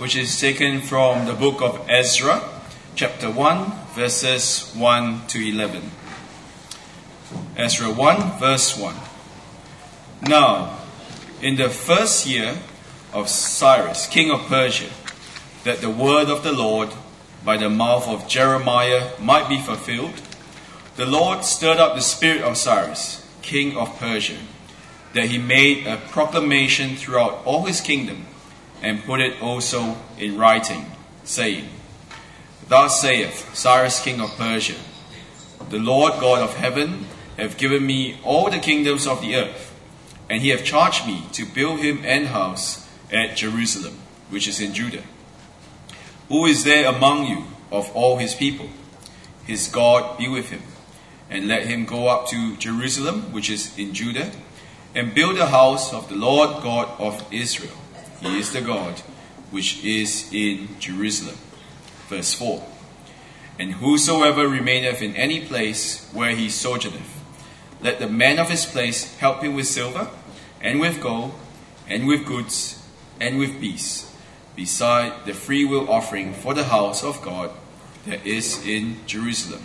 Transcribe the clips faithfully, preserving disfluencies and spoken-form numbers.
which is taken from the book of Ezra, chapter one, verses one to eleven. Ezra one, verse one. Now, in the first year of Cyrus, king of Persia, that the word of the Lord by the mouth of Jeremiah might be fulfilled, the Lord stirred up the spirit of Cyrus, king of Persia, that he made a proclamation throughout all his kingdom, and put it also in writing, saying, Thus saith Cyrus king of Persia, The Lord God of heaven hath given me all the kingdoms of the earth, and he hath charged me to build him an house at Jerusalem, which is in Judah. Who is there among you of all his people? His God be with him, and let him go up to Jerusalem, which is in Judah, and build a house of the Lord God of Israel. He is the God which is in Jerusalem. Verse four. And whosoever remaineth in any place where he sojourneth, let the man of his place help him with silver, and with gold, and with goods, and with beasts, beside the freewill offering for the house of God that is in Jerusalem.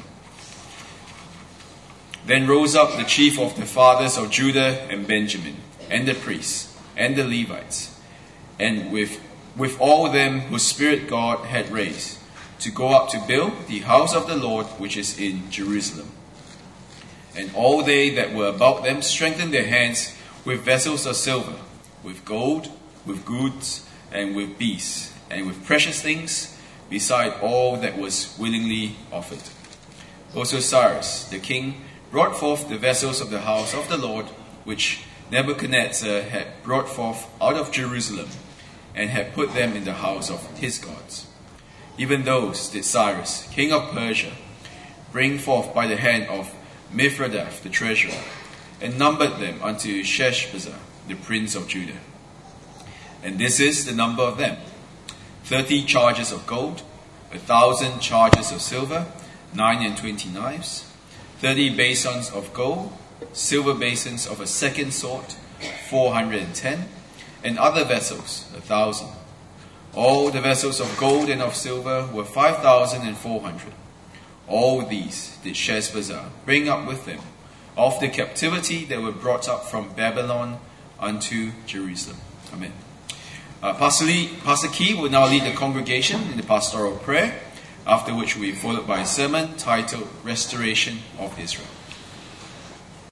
Then rose up the chief of the fathers of Judah and Benjamin, and the priests, and the Levites, and with, with all them whose spirit God had raised, to go up to build the house of the Lord which is in Jerusalem. And all they that were about them strengthened their hands with vessels of silver, with gold, with goods, and with beasts, and with precious things, beside all that was willingly offered. Also Cyrus the king brought forth the vessels of the house of the Lord, which Nebuchadnezzar had brought forth out of Jerusalem, and had put them in the house of his gods. Even those did Cyrus, king of Persia, bring forth by the hand of Mithredath the treasurer, and numbered them unto Sheshbazzar, the prince of Judah. And this is the number of them: thirty chargers of gold, a thousand chargers of silver, nine and twenty knives, thirty basins of gold, silver basins of a second sort, four hundred and ten, and other vessels, a thousand. All the vessels of gold and of silver were five thousand and four hundred. All these did Sheshbazzar bring up with them of the captivity that were brought up from Babylon unto Jerusalem. Amen. Uh, Pastor, Lee, Pastor Key will now lead the congregation in the pastoral prayer, after which we will be followed by a sermon titled Restoration of Israel.